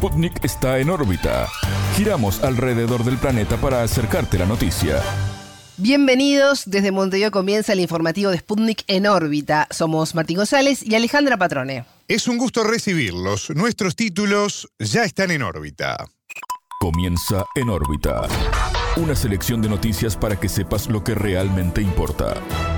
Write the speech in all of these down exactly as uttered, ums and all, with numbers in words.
Sputnik está en órbita. Giramos alrededor del planeta para acercarte la noticia. Bienvenidos, desde Montevideo comienza el informativo de Sputnik en órbita. Somos Martín González y Alejandra Patrone. Es un gusto recibirlos. Nuestros títulos ya están en órbita. Comienza En órbita. Una selección de noticias para que sepas lo que realmente importa.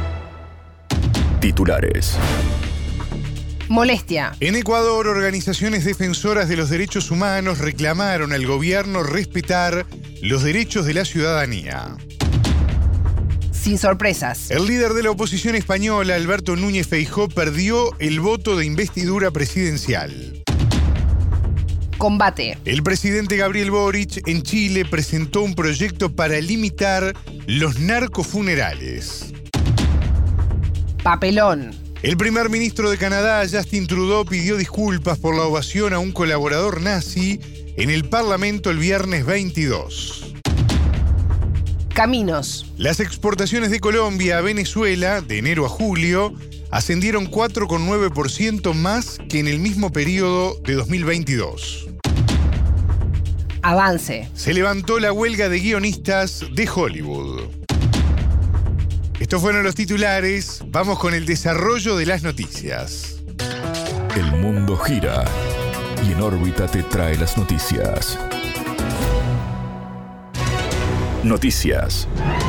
Titulares. Molestia. En Ecuador, organizaciones defensoras de los derechos humanos reclamaron al gobierno respetar los derechos de la ciudadanía. Sin sorpresas. El líder de la oposición española, Alberto Núñez Feijóo, perdió el voto de investidura presidencial. Combate. El presidente Gabriel Boric en Chile presentó un proyecto para limitar los narcofunerales. Papelón. El primer ministro de Canadá, Justin Trudeau, pidió disculpas por la ovación a un colaborador nazi en el Parlamento el viernes veintidós. Caminos. Las exportaciones de Colombia a Venezuela, de enero a julio, ascendieron cuatro coma nueve por ciento más que en el mismo periodo de dos mil veintidós. Avance. Se levantó la huelga de guionistas de Hollywood. Estos fueron los titulares. Vamos con el desarrollo de las noticias. El mundo gira y En órbita te trae las noticias. Noticias.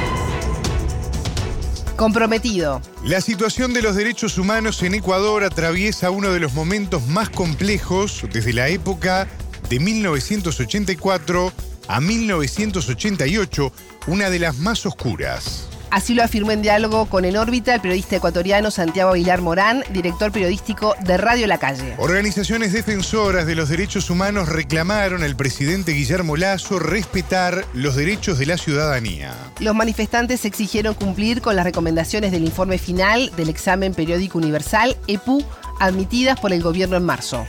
Comprometido. La situación de los derechos humanos en Ecuador atraviesa uno de los momentos más complejos desde la época de mil novecientos ochenta y cuatro a mil novecientos ochenta y ocho, una de las más oscuras. Así lo afirmó en diálogo con En órbita el periodista ecuatoriano Santiago Aguilar Morán, director periodístico de Radio La Calle. Organizaciones defensoras de los derechos humanos reclamaron al presidente Guillermo Lasso respetar los derechos de la ciudadanía. Los manifestantes exigieron cumplir con las recomendaciones del informe final del examen periódico universal, E P U, admitidas por el gobierno en marzo.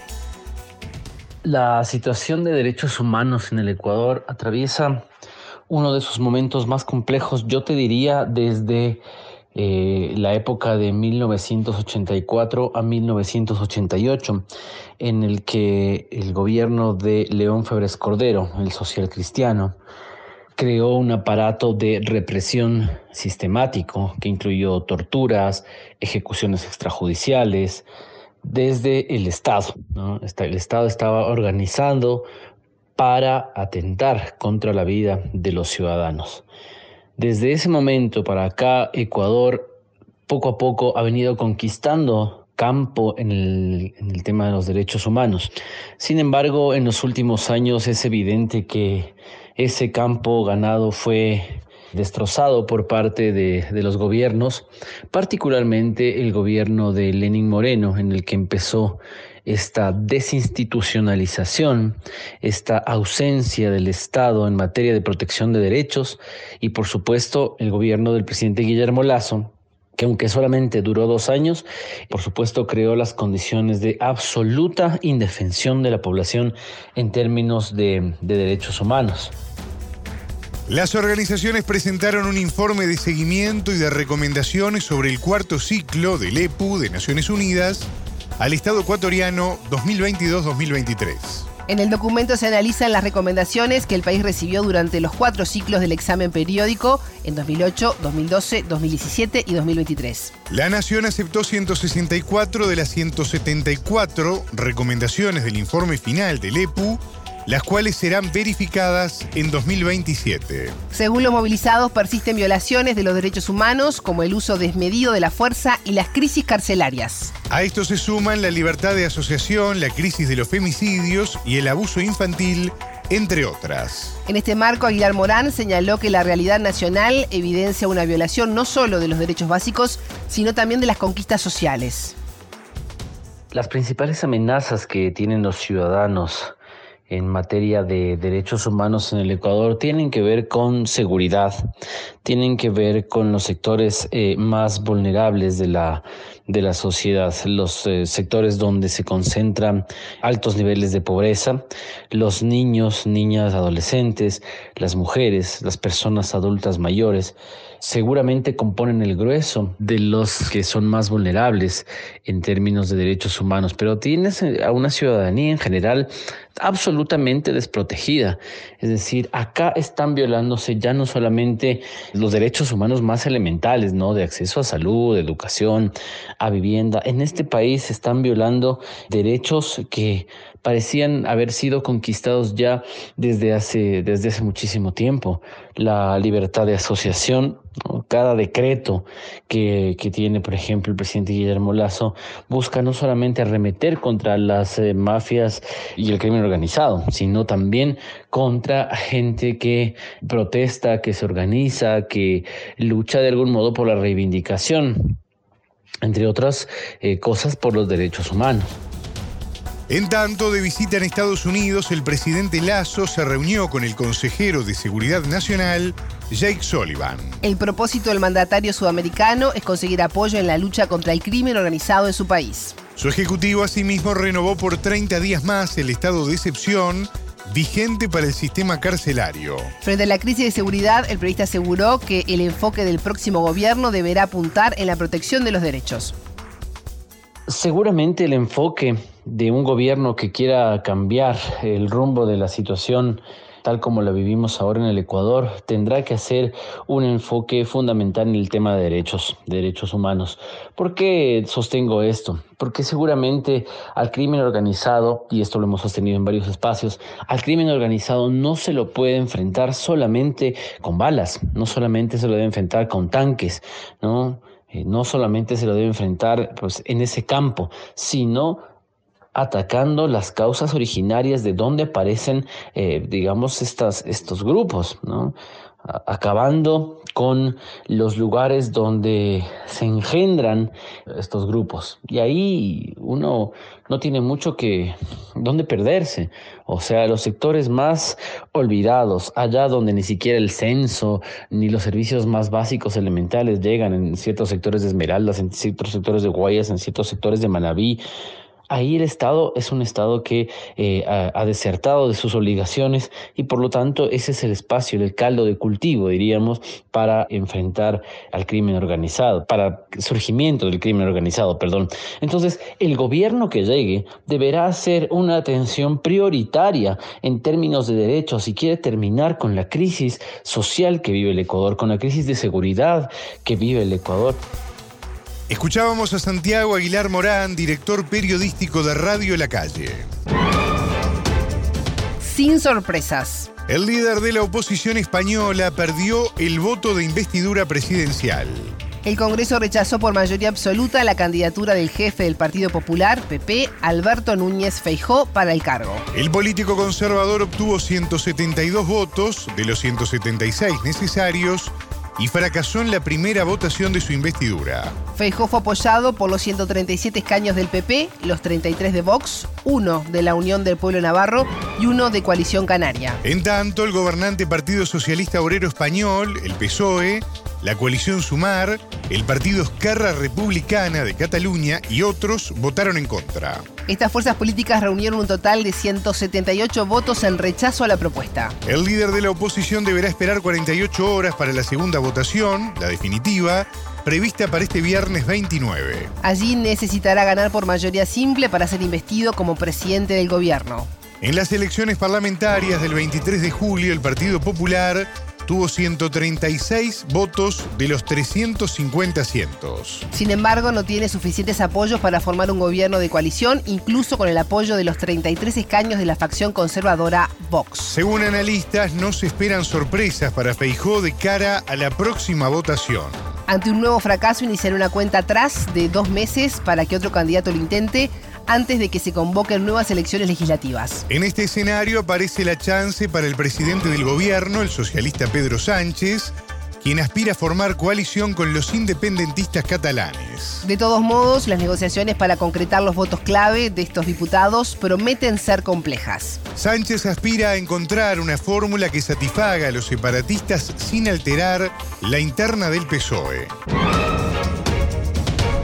La situación de derechos humanos en el Ecuador atraviesa uno de sus momentos más complejos, yo te diría desde eh, la época de mil novecientos ochenta y cuatro a mil novecientos ochenta y ocho, en el que el gobierno de León Febres Cordero, el social cristiano, creó un aparato de represión sistemático que incluyó torturas, ejecuciones extrajudiciales, desde el Estado, ¿no? El Estado estaba organizando para atentar contra la vida de los ciudadanos. Desde ese momento para acá, Ecuador poco a poco ha venido conquistando campo en el, en el tema de los derechos humanos. Sin embargo, en los últimos años es evidente que ese campo ganado fue destrozado por parte de, de los gobiernos, particularmente el gobierno de Lenín Moreno, en el que empezó esta desinstitucionalización, esta ausencia del Estado en materia de protección de derechos y, por supuesto, el gobierno del presidente Guillermo Lasso, que aunque solamente duró dos años, por supuesto creó las condiciones de absoluta indefensión de la población en términos de, de derechos humanos. Las organizaciones presentaron un informe de seguimiento y de recomendaciones sobre el cuarto ciclo del E P U de Naciones Unidas al Estado ecuatoriano dos mil veintidós dos mil veintitrés. En el documento se analizan las recomendaciones que el país recibió durante los cuatro ciclos del examen periódico en dos mil ocho, dos mil doce, dos mil diecisiete y dos mil veintitrés. La Nación aceptó ciento sesenta y cuatro de las ciento setenta y cuatro recomendaciones del informe final del E P U, las cuales serán verificadas en dos mil veintisiete. Según los movilizados, persisten violaciones de los derechos humanos, como el uso desmedido de la fuerza y las crisis carcelarias. A esto se suman la libertad de asociación, la crisis de los femicidios y el abuso infantil, entre otras. En este marco, Aguilar Morán señaló que la realidad nacional evidencia una violación no solo de los derechos básicos, sino también de las conquistas sociales. Las principales amenazas que tienen los ciudadanos en materia de derechos humanos en el Ecuador tienen que ver con seguridad, tienen que ver con los sectores eh, más vulnerables de la, de la sociedad, los eh, sectores donde se concentran altos niveles de pobreza, los niños, niñas, adolescentes, las mujeres, las personas adultas mayores, seguramente componen el grueso de los que son más vulnerables en términos de derechos humanos, pero tienes a una ciudadanía en general absolutamente desprotegida. Es decir, acá están violándose ya no solamente los derechos humanos más elementales, ¿no?, de acceso a salud, educación, a vivienda. En este país se están violando derechos que parecían haber sido conquistados ya desde hace, desde hace muchísimo tiempo. La libertad de asociación, ¿no? Cada decreto que, que tiene, por ejemplo, el presidente Guillermo Lasso busca no solamente arremeter contra las eh, mafias y el crimen organizado, sino también contra gente que protesta, que se organiza, que lucha de algún modo por la reivindicación, entre otras eh, cosas, por los derechos humanos. En tanto, de visita en Estados Unidos, el presidente Lasso se reunió con el consejero de Seguridad Nacional, Jake Sullivan. El propósito del mandatario sudamericano es conseguir apoyo en la lucha contra el crimen organizado en su país. Su ejecutivo asimismo renovó por treinta días más el estado de excepción vigente para el sistema carcelario. Frente a la crisis de seguridad, el periodista aseguró que el enfoque del próximo gobierno deberá apuntar en la protección de los derechos. Seguramente el enfoque de un gobierno que quiera cambiar el rumbo de la situación tal como la vivimos ahora en el Ecuador, tendrá que hacer un enfoque fundamental en el tema de derechos, de derechos humanos. ¿Por qué sostengo esto? Porque seguramente al crimen organizado, y esto lo hemos sostenido en varios espacios, al crimen organizado no se lo puede enfrentar solamente con balas, no solamente se lo debe enfrentar con tanques, ¿no? Eh, no solamente se lo debe enfrentar pues, en ese campo, sino atacando las causas originarias de donde aparecen, eh, digamos, estas, estos grupos, ¿no? Acabando con los lugares donde se engendran estos grupos. Y ahí uno no tiene mucho que donde perderse. O sea, los sectores más olvidados, allá donde ni siquiera el censo ni los servicios más básicos elementales llegan, en ciertos sectores de Esmeraldas, en ciertos sectores de Guayas, en ciertos sectores de Manabí. Ahí el Estado es un Estado que eh, ha, ha desertado de sus obligaciones y por lo tanto ese es el espacio, el caldo de cultivo, diríamos, para enfrentar al crimen organizado, para el surgimiento del crimen organizado, perdón. Entonces, el gobierno que llegue deberá hacer una atención prioritaria en términos de derechos si quiere terminar con la crisis social que vive el Ecuador, con la crisis de seguridad que vive el Ecuador. Escuchábamos a Santiago Aguilar Morán, director periodístico de Radio La Calle. Sin sorpresas. El líder de la oposición española perdió el voto de investidura presidencial. El Congreso rechazó por mayoría absoluta la candidatura del jefe del Partido Popular, P P, Alberto Núñez Feijóo, para el cargo. El político conservador obtuvo ciento setenta y dos votos de los ciento setenta y seis necesarios y fracasó en la primera votación de su investidura. Feijóo fue apoyado por los ciento treinta y siete escaños del P P, los treinta y tres de Vox, uno de la Unión del Pueblo Navarro y uno de Coalición Canaria. En tanto, el gobernante Partido Socialista Obrero Español, el P S O E, la coalición Sumar, el Partido Esquerra Republicana de Cataluña y otros votaron en contra. Estas fuerzas políticas reunieron un total de ciento setenta y ocho votos en rechazo a la propuesta. El líder de la oposición deberá esperar cuarenta y ocho horas para la segunda votación, la definitiva, prevista para este viernes veintinueve. Allí necesitará ganar por mayoría simple para ser investido como presidente del gobierno. En las elecciones parlamentarias del veintitrés de julio, el Partido Popular tuvo ciento treinta y seis votos de los trescientos cincuenta asientos. Sin embargo, no tiene suficientes apoyos para formar un gobierno de coalición, incluso con el apoyo de los treinta y tres escaños de la facción conservadora Vox. Según analistas, no se esperan sorpresas para Feijóo de cara a la próxima votación. Ante un nuevo fracaso, iniciará una cuenta atrás de dos meses para que otro candidato lo intente, antes de que se convoquen nuevas elecciones legislativas. En este escenario aparece la chance para el presidente del gobierno, el socialista Pedro Sánchez, quien aspira a formar coalición con los independentistas catalanes. De todos modos, las negociaciones para concretar los votos clave de estos diputados prometen ser complejas. Sánchez aspira a encontrar una fórmula que satisfaga a los separatistas sin alterar la interna del P S O E.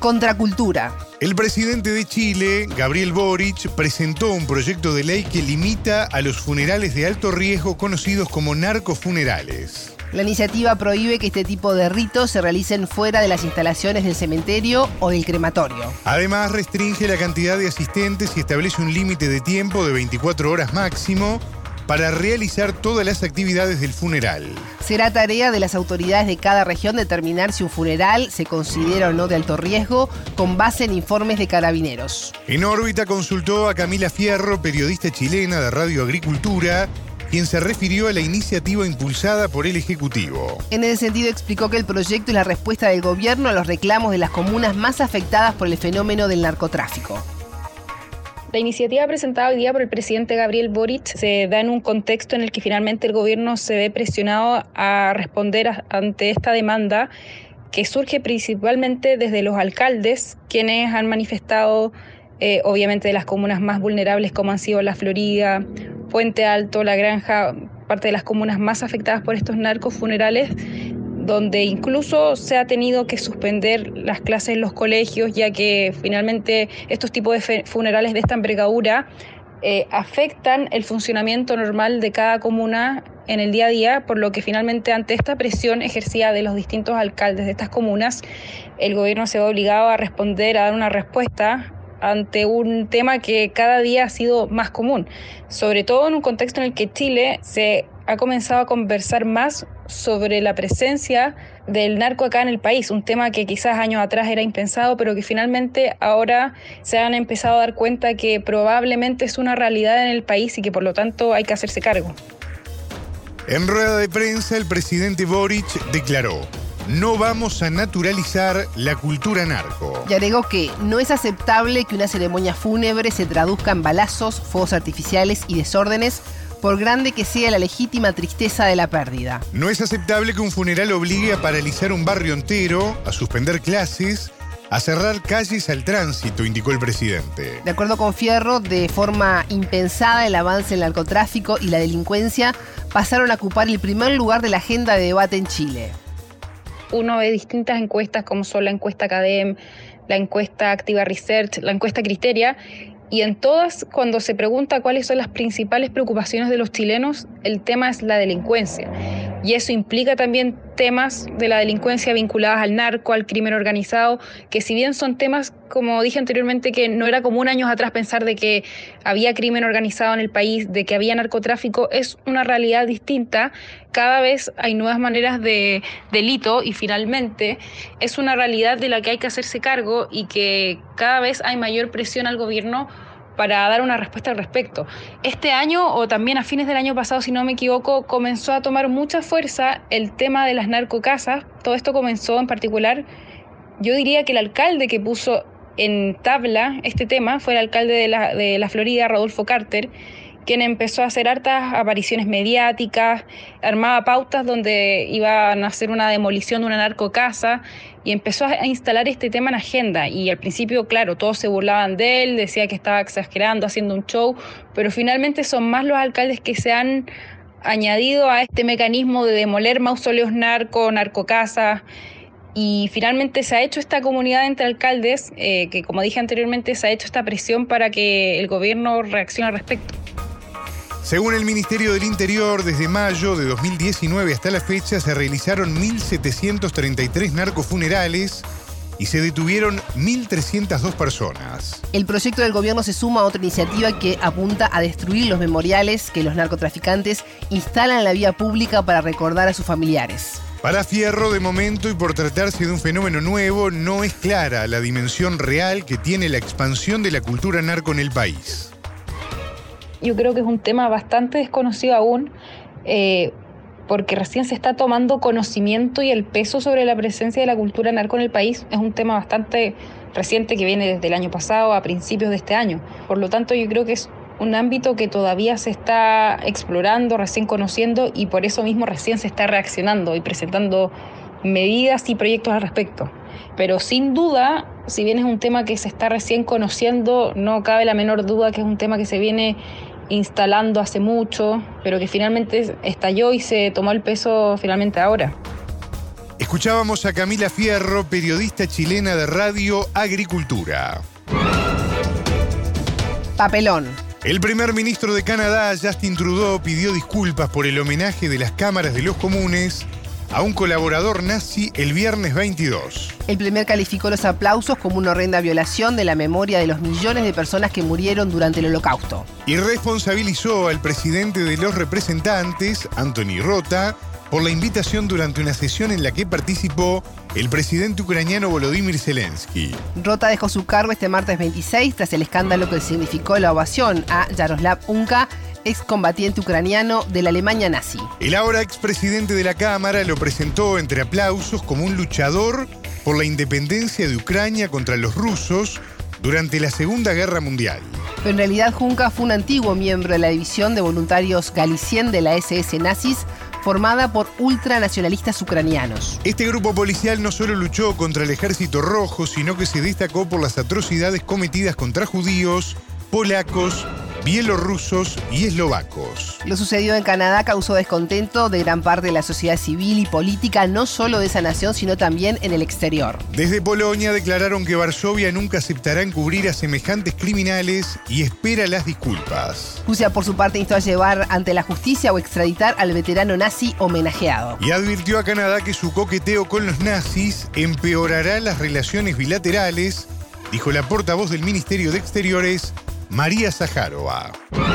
Contracultura. El presidente de Chile, Gabriel Boric, presentó un proyecto de ley que limita a los funerales de alto riesgo conocidos como narcofunerales. La iniciativa prohíbe que este tipo de ritos se realicen fuera de las instalaciones del cementerio o del crematorio. Además, restringe la cantidad de asistentes y establece un límite de tiempo de veinticuatro horas máximo para realizar todas las actividades del funeral. Será tarea de las autoridades de cada región determinar si un funeral se considera o no de alto riesgo con base en informes de carabineros. En órbita consultó a Camila Fierro, periodista chilena de Radio Agricultura, quien se refirió a la iniciativa impulsada por el Ejecutivo. En ese sentido explicó que el proyecto es la respuesta del gobierno a los reclamos de las comunas más afectadas por el fenómeno del narcotráfico. La iniciativa presentada hoy día por el presidente Gabriel Boric se da en un contexto en el que finalmente el gobierno se ve presionado a responder a, ante esta demanda que surge principalmente desde los alcaldes, quienes han manifestado, eh, obviamente, de las comunas más vulnerables como han sido La Florida, Puente Alto, La Granja, parte de las comunas más afectadas por estos narcofunerales, donde incluso se ha tenido que suspender las clases en los colegios, ya que finalmente estos tipos de funerales de esta envergadura eh, afectan el funcionamiento normal de cada comuna en el día a día, por lo que finalmente ante esta presión ejercida de los distintos alcaldes de estas comunas, el gobierno se ve obligado a responder, a dar una respuesta ante un tema que cada día ha sido más común, sobre todo en un contexto en el que Chile se ha comenzado a conversar más sobre la presencia del narco acá en el país, un tema que quizás años atrás era impensado, pero que finalmente ahora se han empezado a dar cuenta que probablemente es una realidad en el país y que por lo tanto hay que hacerse cargo. En rueda de prensa, el presidente Boric declaró: no vamos a naturalizar la cultura narco. Y agregó que no es aceptable que una ceremonia fúnebre se traduzca en balazos, fuegos artificiales y desórdenes, por grande que sea la legítima tristeza de la pérdida. No es aceptable que un funeral obligue a paralizar un barrio entero, a suspender clases, a cerrar calles al tránsito, indicó el presidente. De acuerdo con Fierro, de forma impensada el avance del narcotráfico y la delincuencia pasaron a ocupar el primer lugar de la agenda de debate en Chile. Uno ve distintas encuestas como son la encuesta Cadem, la encuesta Activa Research, la encuesta Criteria, y en todas, cuando se pregunta cuáles son las principales preocupaciones de los chilenos, el tema es la delincuencia. Y eso implica también temas de la delincuencia vinculadas al narco, al crimen organizado, que si bien son temas, como dije anteriormente, que no era común años atrás pensar de que había crimen organizado en el país, de que había narcotráfico, es una realidad distinta. Cada vez hay nuevas maneras de delito y finalmente es una realidad de la que hay que hacerse cargo y que cada vez hay mayor presión al gobierno para dar una respuesta al respecto. Este año, o también a fines del año pasado, si no me equivoco, comenzó a tomar mucha fuerza el tema de las narcocasas. Todo esto comenzó en particular, yo diría que el alcalde que puso en tabla este tema fue el alcalde de la, de la Florida, Rodolfo Carter, quien empezó a hacer hartas apariciones mediáticas, armaba pautas donde iban a hacer una demolición de una narcocasa y empezó a instalar este tema en agenda. Y al principio, claro, todos se burlaban de él, decía que estaba exagerando, haciendo un show, pero finalmente son más los alcaldes que se han añadido a este mecanismo de demoler mausoleos narco, narcocasas. Y finalmente se ha hecho esta comunidad entre alcaldes, eh, que como dije anteriormente, se ha hecho esta presión para que el gobierno reaccione al respecto. Según el Ministerio del Interior, desde mayo de dos mil diecinueve hasta la fecha se realizaron mil setecientos treinta y tres narcofunerales y se detuvieron mil trescientas dos personas. El proyecto del gobierno se suma a otra iniciativa que apunta a destruir los memoriales que los narcotraficantes instalan en la vía pública para recordar a sus familiares. Para Fierro, de momento y por tratarse de un fenómeno nuevo, no es clara la dimensión real que tiene la expansión de la cultura narco en el país. Yo creo que es un tema bastante desconocido aún, eh, porque recién se está tomando conocimiento y el peso sobre la presencia de la cultura narco en el país es un tema bastante reciente que viene desde el año pasado a principios de este año. Por lo tanto, yo creo que es un ámbito que todavía se está explorando, recién conociendo, y por eso mismo recién se está reaccionando y presentando medidas y proyectos al respecto. Pero sin duda, si bien es un tema que se está recién conociendo, no cabe la menor duda que es un tema que se viene instalando hace mucho, pero que finalmente estalló y se tomó el peso finalmente ahora. Escuchábamos a Camila Fierro, periodista chilena de Radio Agricultura. Papelón. El primer ministro de Canadá, Justin Trudeau, pidió disculpas por el homenaje de las cámaras de los comunes a un colaborador nazi el viernes veintidós. El Premier calificó los aplausos como una horrenda violación de la memoria de los millones de personas que murieron durante el Holocausto. Y responsabilizó al presidente de los representantes, Anthony Rota, por la invitación durante una sesión en la que participó el presidente ucraniano Volodymyr Zelensky. Rota dejó su cargo este martes veintiséis tras el escándalo que significó la ovación a Yaroslav Unka, excombatiente ucraniano de la Alemania nazi. El ahora expresidente de la Cámara lo presentó entre aplausos como un luchador por la independencia de Ucrania contra los rusos durante la Segunda Guerra Mundial. Pero en realidad Junca fue un antiguo miembro de la división de voluntarios galicien de la ese ese nazis, formada por ultranacionalistas ucranianos. Este grupo policial no solo luchó contra el Ejército Rojo, sino que se destacó por las atrocidades cometidas contra judíos, polacos, bielorrusos y eslovacos. Lo sucedido en Canadá causó descontento de gran parte de la sociedad civil y política, no solo de esa nación, sino también en el exterior. Desde Polonia declararon que Varsovia nunca aceptará encubrir a semejantes criminales y espera las disculpas. Rusia, por su parte, instó a llevar ante la justicia o extraditar al veterano nazi homenajeado. Y advirtió a Canadá que su coqueteo con los nazis empeorará las relaciones bilaterales, dijo la portavoz del Ministerio de Exteriores, María Zaharova.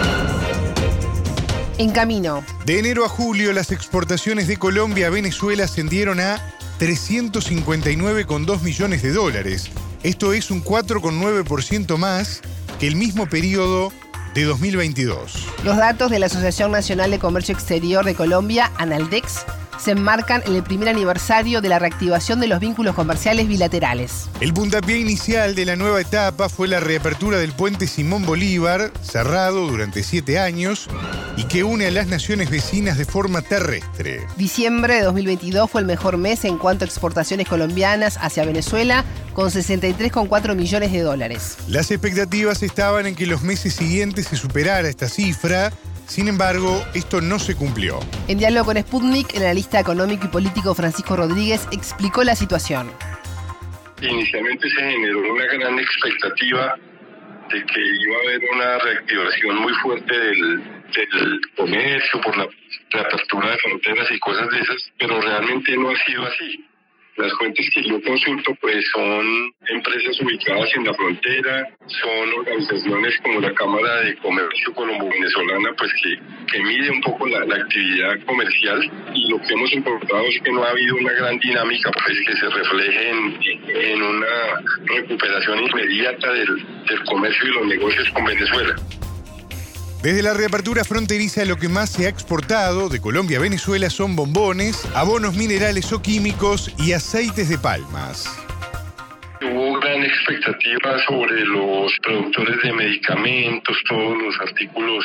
En camino. De enero a julio, las exportaciones de Colombia a Venezuela ascendieron a trescientos cincuenta y nueve coma dos millones de dólares. Esto es un cuatro coma nueve por ciento más que el mismo periodo de dos mil veintidós. Los datos de la Asociación Nacional de Comercio Exterior de Colombia, ANALDEX, se enmarcan en el primer aniversario de la reactivación de los vínculos comerciales bilaterales. El puntapié inicial de la nueva etapa fue la reapertura del puente Simón Bolívar, cerrado durante siete años, y que une a las naciones vecinas de forma terrestre. Diciembre de dos mil veintidós fue el mejor mes en cuanto a exportaciones colombianas hacia Venezuela, con sesenta y tres coma cuatro millones de dólares. Las expectativas estaban en que los meses siguientes se superara esta cifra. Sin embargo, esto no se cumplió. En diálogo con Sputnik, el analista económico y político Francisco Rodríguez explicó la situación. Inicialmente se generó una gran expectativa de que iba a haber una reactivación muy fuerte del, del comercio por la, la apertura de fronteras y cosas de esas, pero realmente no ha sido así. Las fuentes que yo consulto pues son empresas ubicadas en la frontera, son organizaciones como la Cámara de Comercio Colombo-Venezolana pues que, que mide un poco la, la actividad comercial, y lo que hemos encontrado es que no ha habido una gran dinámica pues que se refleje en, en una recuperación inmediata del, del comercio y los negocios con Venezuela. Desde la reapertura fronteriza, lo que más se ha exportado de Colombia a Venezuela son bombones, abonos minerales o químicos y aceites de palmas. Hubo gran expectativa sobre los productores de medicamentos, todos los artículos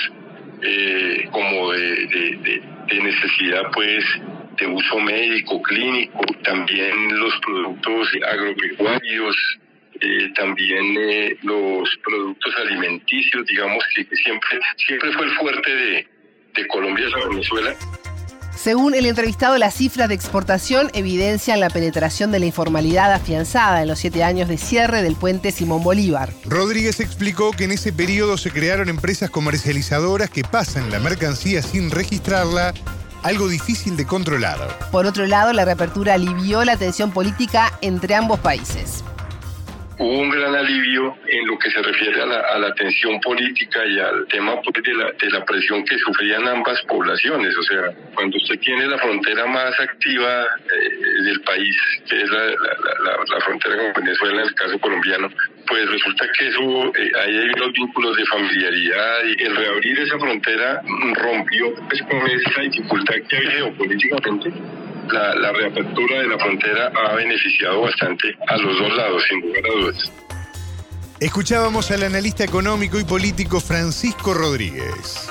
eh, como de, de, de, de necesidad pues de uso médico, clínico, también los productos agropecuarios. Eh, también eh, los productos alimenticios, digamos que siempre, siempre fue el fuerte de, de Colombia a Venezuela. Según el entrevistado, las cifras de exportación evidencian la penetración de la informalidad afianzada en los siete años de cierre del puente Simón Bolívar. Rodríguez explicó que en ese periodo se crearon empresas comercializadoras que pasan la mercancía sin registrarla, algo difícil de controlar. Por otro lado, la reapertura alivió la tensión política entre ambos países. Hubo un gran alivio en lo que se refiere a la, a la tensión política y al tema pues, de, la, de la presión que sufrían ambas poblaciones. O sea, cuando usted tiene la frontera más activa eh, del país, que es la, la, la, la frontera con Venezuela, en el caso colombiano, pues resulta que eso, eh, ahí hay unos vínculos de familiaridad, y el reabrir esa frontera rompió pues, con esa dificultad que hay geopolíticamente. La, la reapertura de la frontera ha beneficiado bastante a los dos lados, sin lugar a dudas. Escuchábamos al analista económico y político Francisco Rodríguez.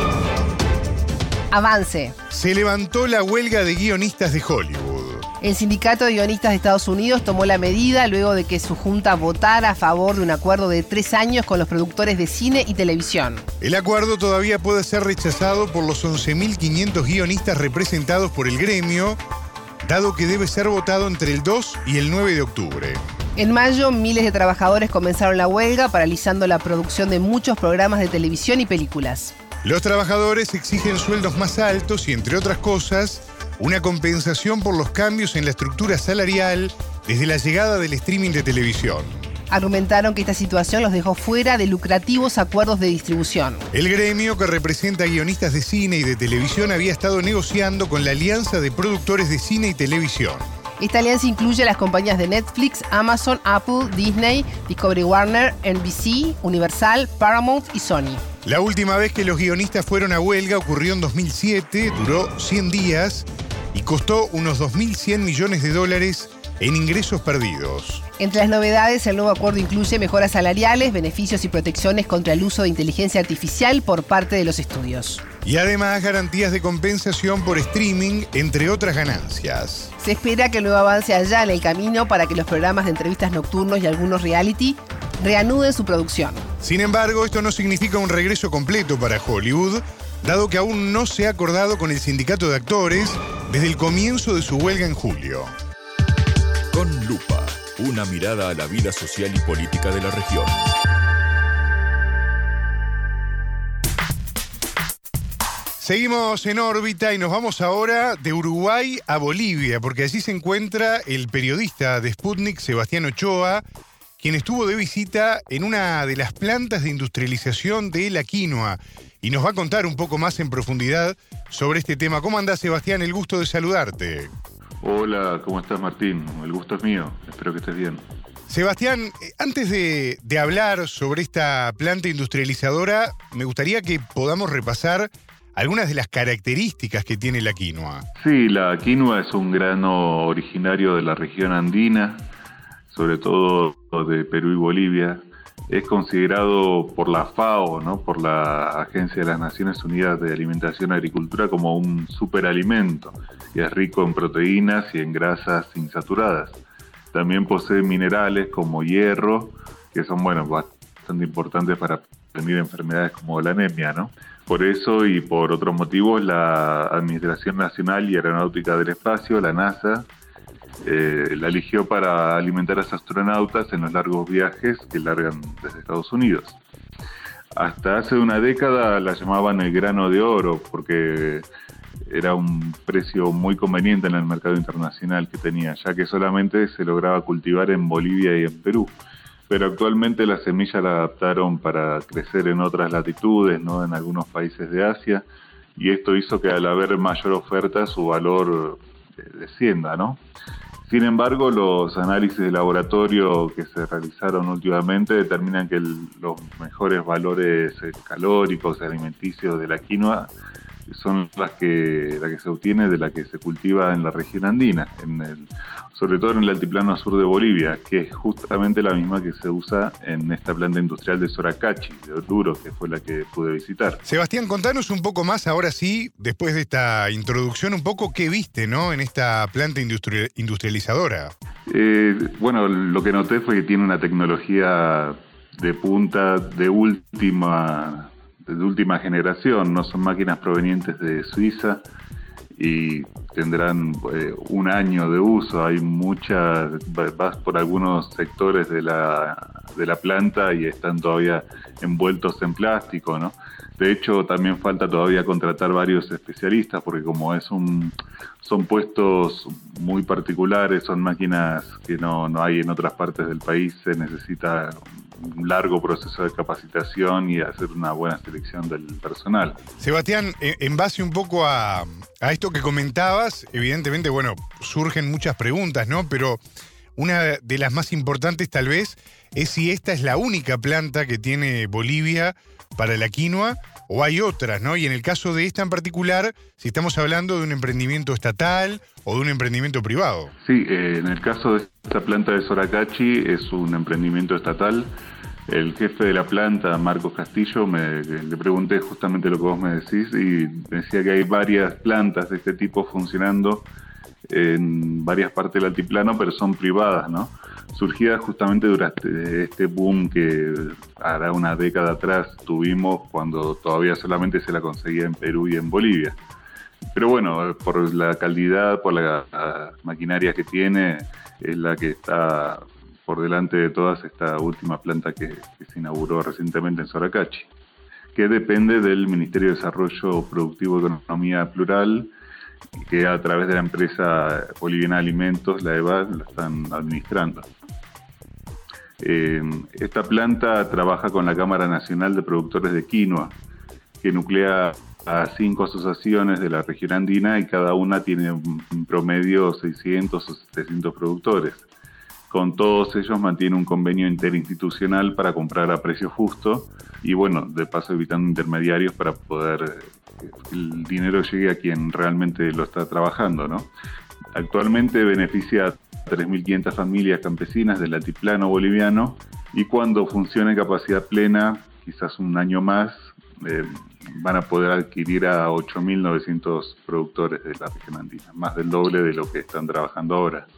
Avance. Se levantó la huelga de guionistas de Hollywood. El Sindicato de Guionistas de Estados Unidos tomó la medida luego de que su junta votara a favor de un acuerdo de tres años con los productores de cine y televisión. El acuerdo todavía puede ser rechazado por los once mil quinientos guionistas representados por el gremio, dado que debe ser votado entre el dos y el nueve de octubre. En mayo, miles de trabajadores comenzaron la huelga, paralizando la producción de muchos programas de televisión y películas. Los trabajadores exigen sueldos más altos y, entre otras cosas, una compensación por los cambios en la estructura salarial desde la llegada del streaming de televisión. Argumentaron que esta situación los dejó fuera de lucrativos acuerdos de distribución. El gremio, que representa a guionistas de cine y de televisión, había estado negociando con la Alianza de Productores de Cine y Televisión. Esta alianza incluye a las compañías de Netflix, Amazon, Apple, Disney, Discovery Warner, N B C, Universal, Paramount y Sony. La última vez que los guionistas fueron a huelga ocurrió en dos mil siete, duró cien días y costó unos dos mil cien millones de dólares en ingresos perdidos. Entre las novedades, el nuevo acuerdo incluye mejoras salariales, beneficios y protecciones contra el uso de inteligencia artificial por parte de los estudios. Y además garantías de compensación por streaming, entre otras ganancias. Se espera que el nuevo avance allá en el camino para que los programas de entrevistas nocturnos y algunos reality reanuden su producción. Sin embargo, esto no significa un regreso completo para Hollywood, dado que aún no se ha acordado con el sindicato de actores desde el comienzo de su huelga en julio. Con lupa, una mirada a la vida social y política de la región. Seguimos en órbita y nos vamos ahora de Uruguay a Bolivia, porque allí se encuentra el periodista de Sputnik, Sebastián Ochoa, quien estuvo de visita en una de las plantas de industrialización de la quinoa y nos va a contar un poco más en profundidad sobre este tema. ¿Cómo andás, Sebastián? El gusto de saludarte. Hola, ¿cómo estás, Martín? El gusto es mío, espero que estés bien. Sebastián, antes de, de hablar sobre esta planta industrializadora, me gustaría que podamos repasar algunas de las características que tiene la quinoa. Sí, la quinoa es un grano originario de la región andina, sobre todo de Perú y Bolivia. Es considerado por la FAO, ¿no? Por la Agencia de las Naciones Unidas de Alimentación y Agricultura, como un superalimento, y es rico en proteínas y en grasas insaturadas. También posee minerales como hierro, que son, bueno, bastante importantes para prevenir enfermedades como la anemia, ¿no? Por eso y por otros motivos, la Administración Nacional y Aeronáutica del Espacio, la NASA, eh, la eligió para alimentar a los astronautas en los largos viajes que largan desde Estados Unidos. Hasta hace una década la llamaban el grano de oro, porque era un precio muy conveniente en el mercado internacional que tenía, ya que solamente se lograba cultivar en Bolivia y en Perú. Pero actualmente la semilla la adaptaron para crecer en otras latitudes, ¿no? En algunos países de Asia, y esto hizo que al haber mayor oferta su valor descienda, ¿no? Sin embargo, los análisis de laboratorio que se realizaron últimamente determinan que el, los mejores valores calóricos y alimenticios de la quinoa son las que, la que se obtiene de la que se cultiva en la región andina, en el, sobre todo en el altiplano sur de Bolivia, que es justamente la misma que se usa en esta planta industrial de Soracachi, de Oruro, que fue la que pude visitar. Sebastián, contanos un poco más, ahora sí, después de esta introducción, un poco qué viste, ¿no?, en esta planta industri- industrializadora. Eh, bueno, lo que noté fue que tiene una tecnología de punta, de última... de última generación, no son máquinas provenientes de Suiza y tendrán eh, un año de uso. Hay muchas, vas por algunos sectores de la, de la planta y están todavía envueltos en plástico, ¿no? De hecho, también falta todavía contratar varios especialistas, porque como es un, son puestos muy particulares, son máquinas que no, no hay en otras partes del país, se necesita un largo proceso de capacitación y hacer una buena selección del personal. Sebastián, en base un poco a, a esto que comentabas, evidentemente, bueno, surgen muchas preguntas, ¿no? Pero una de las más importantes tal vez es si esta es la única planta que tiene Bolivia para la quinoa o hay otras, ¿no? Y en el caso de esta en particular, si estamos hablando de un emprendimiento estatal o de un emprendimiento privado. Sí, eh, en el caso de esta planta de Soracachi es un emprendimiento estatal. El jefe de la planta, Marcos Castillo, me, le pregunté justamente lo que vos me decís y me decía que hay varias plantas de este tipo funcionando en varias partes del altiplano, pero son privadas, ¿no? Surgidas justamente durante este boom que hará una década atrás tuvimos, cuando todavía solamente se la conseguía en Perú y en Bolivia. Pero bueno, por la calidad, por la, la maquinaria que tiene, es la que está por delante de todas esta última planta que, que se inauguró recientemente en Soracachi, que depende del Ministerio de Desarrollo Productivo y Economía Plural, que a través de la empresa Boliviana Alimentos, la E B A, la están administrando. Eh, esta planta trabaja con la Cámara Nacional de Productores de Quinoa, que nuclea a cinco asociaciones de la región andina y cada una tiene un promedio seiscientos o setecientos productores. Con todos ellos mantiene un convenio interinstitucional para comprar a precio justo y bueno, de paso evitando intermediarios para poder que el dinero llegue a quien realmente lo está trabajando, ¿no? Actualmente beneficia a tres mil quinientas familias campesinas del altiplano boliviano y cuando funcione en capacidad plena, quizás un año más, eh, van a poder adquirir a ocho mil novecientos productores de la región andina, más del doble de lo que están trabajando ahora.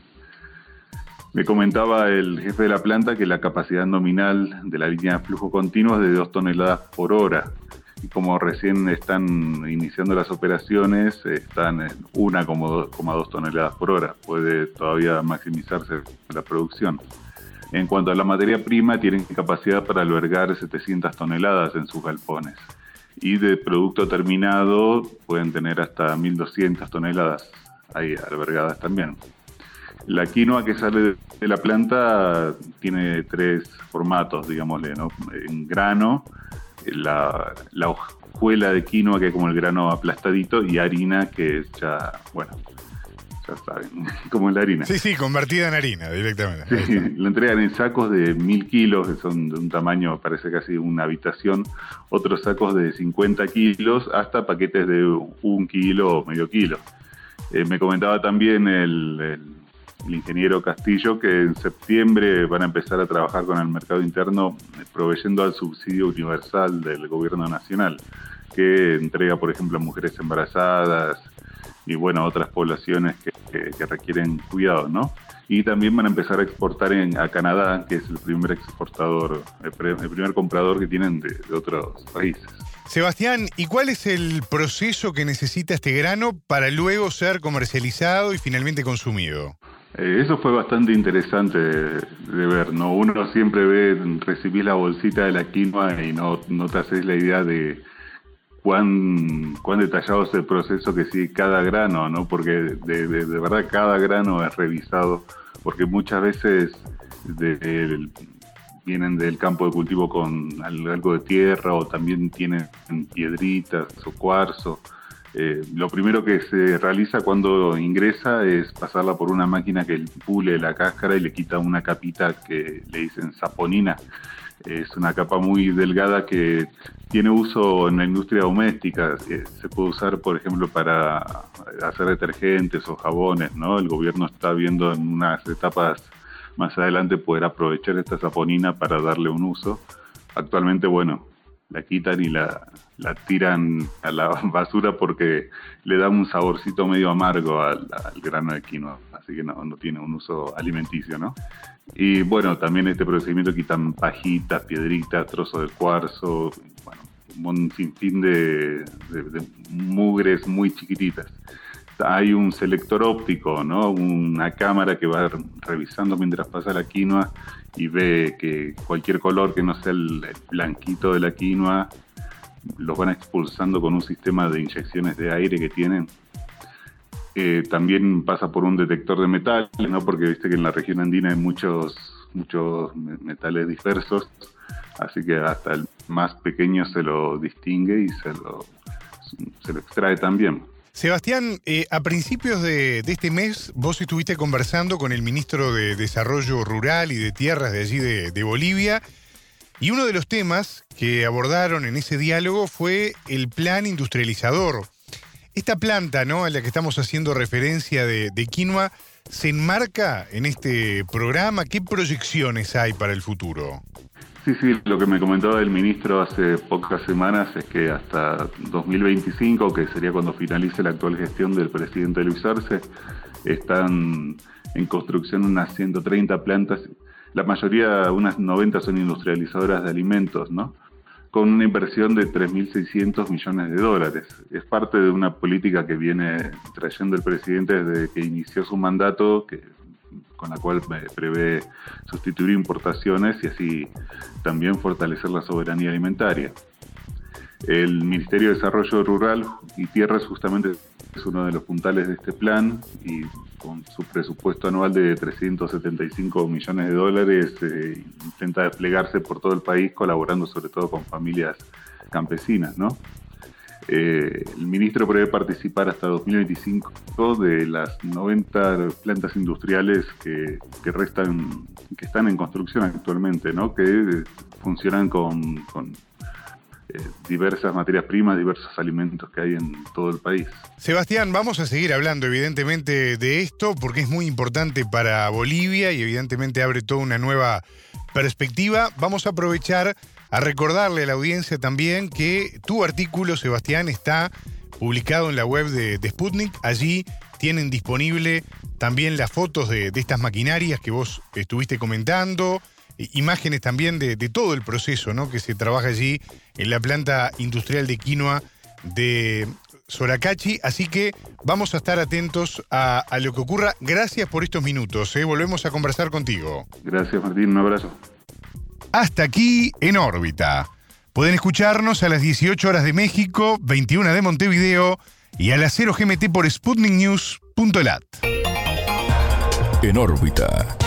Me comentaba el jefe de la planta que la capacidad nominal de la línea de flujo continuo es de dos toneladas por hora. Y como recién están iniciando las operaciones, están en una coma dos toneladas por hora. Puede todavía maximizarse la producción. En cuanto a la materia prima, tienen capacidad para albergar setecientas toneladas en sus galpones. Y de producto terminado pueden tener hasta mil doscientas toneladas ahí albergadas también. La quinoa que sale de la planta tiene tres formatos, digámosle, ¿no? En grano, la, la hojuela de quinoa, que es como el grano aplastadito, y harina, que es ya, bueno, ya saben, como la harina. Sí, sí, convertida en harina directamente. Sí, lo entregan en sacos de mil kilos, que son de un tamaño, parece casi una habitación, otros sacos de cincuenta kilos, hasta paquetes de un kilo o medio kilo. Eh, me comentaba también el... el el ingeniero Castillo, que en septiembre van a empezar a trabajar con el mercado interno proveyendo al subsidio universal del gobierno nacional, que entrega, por ejemplo, a mujeres embarazadas y, bueno, a otras poblaciones que, que, que requieren cuidado, ¿no? Y también van a empezar a exportar en, a Canadá, que es el primer exportador, el, pre, el primer comprador que tienen de, de otros países. Sebastián, ¿y cuál es el proceso que necesita este grano para luego ser comercializado y finalmente consumido? Eh, eso fue bastante interesante de, de ver, ¿no? Uno siempre ve, recibís la bolsita de la quinoa y no, no te haces la idea de cuán, cuán detallado es el proceso que sigue cada grano, ¿no? Porque de, de, de verdad cada grano es revisado, porque muchas veces de, de, vienen del campo de cultivo con algo de tierra o también tienen piedritas o cuarzo. Eh, lo primero que se realiza cuando ingresa es pasarla por una máquina que pule la cáscara y le quita una capita que le dicen saponina. Es una capa muy delgada que tiene uso en la industria doméstica. Eh, se puede usar, por ejemplo, para hacer detergentes o jabones, ¿no? El gobierno está viendo en unas etapas más adelante poder aprovechar esta saponina para darle un uso. Actualmente, bueno, la quitan y la, la tiran a la basura porque le da un saborcito medio amargo al, al grano de quinoa, así que no, no tiene un uso alimenticio, ¿no? Y bueno, también este procedimiento quitan pajitas, piedritas, trozos de cuarzo, bueno, un sinfín de, de, de mugres muy chiquititas. Hay un selector óptico, ¿no? Una cámara que va revisando mientras pasa la quinoa y ve que cualquier color que no sea el, el blanquito de la quinoa los van expulsando con un sistema de inyecciones de aire que tienen. Eh, también pasa por un detector de metales, ¿no? Porque viste que en la región andina hay muchos, muchos metales dispersos, así que hasta el más pequeño se lo distingue y se lo, se lo extrae también. Sebastián, eh, a principios de, de este mes vos estuviste conversando con el ministro de Desarrollo Rural y de Tierras de allí de, de Bolivia, y uno de los temas que abordaron en ese diálogo fue el plan industrializador. Esta planta, ¿no?, a la que estamos haciendo referencia de, de quinoa, ¿se enmarca en este programa? ¿Qué proyecciones hay para el futuro? Sí, sí, lo que me comentaba el ministro hace pocas semanas es que hasta dos mil veinticinco, que sería cuando finalice la actual gestión del presidente Luis Arce, están en construcción unas ciento treinta plantas, la mayoría, unas noventa, son industrializadoras de alimentos, ¿no? con una inversión de tres mil seiscientos millones de dólares. Es parte de una política que viene trayendo el presidente desde que inició su mandato, que, con la cual prevé sustituir importaciones y así también fortalecer la soberanía alimentaria. El Ministerio de Desarrollo Rural y Tierras justamente es uno de los puntales de este plan, y con su presupuesto anual de trescientos setenta y cinco millones de dólares eh, intenta desplegarse por todo el país, colaborando sobre todo con familias campesinas, ¿no? Eh, el ministro prevé participar hasta dos mil veinticinco de las noventa plantas industriales que, que restan, que están en construcción actualmente, ¿no? Que funcionan con, con eh, diversas materias primas, diversos alimentos que hay en todo el país. Sebastián, vamos a seguir hablando evidentemente de esto porque es muy importante para Bolivia y evidentemente abre toda una nueva perspectiva. Vamos a aprovechar a recordarle a la audiencia también que tu artículo, Sebastián, está publicado en la web de, de Sputnik. Allí tienen disponible también las fotos de, de estas maquinarias que vos estuviste comentando, imágenes también de, de todo el proceso, ¿no?, que se trabaja allí en la planta industrial de quinoa de Soracachi. Así que vamos a estar atentos a, a lo que ocurra. Gracias por estos minutos, ¿eh? Volvemos a conversar contigo. Gracias, Martín. Un abrazo. Hasta aquí En órbita. Pueden escucharnos a las dieciocho horas de México, veintiuna de Montevideo y a las cero G M T por sputnik news punto lat. En órbita.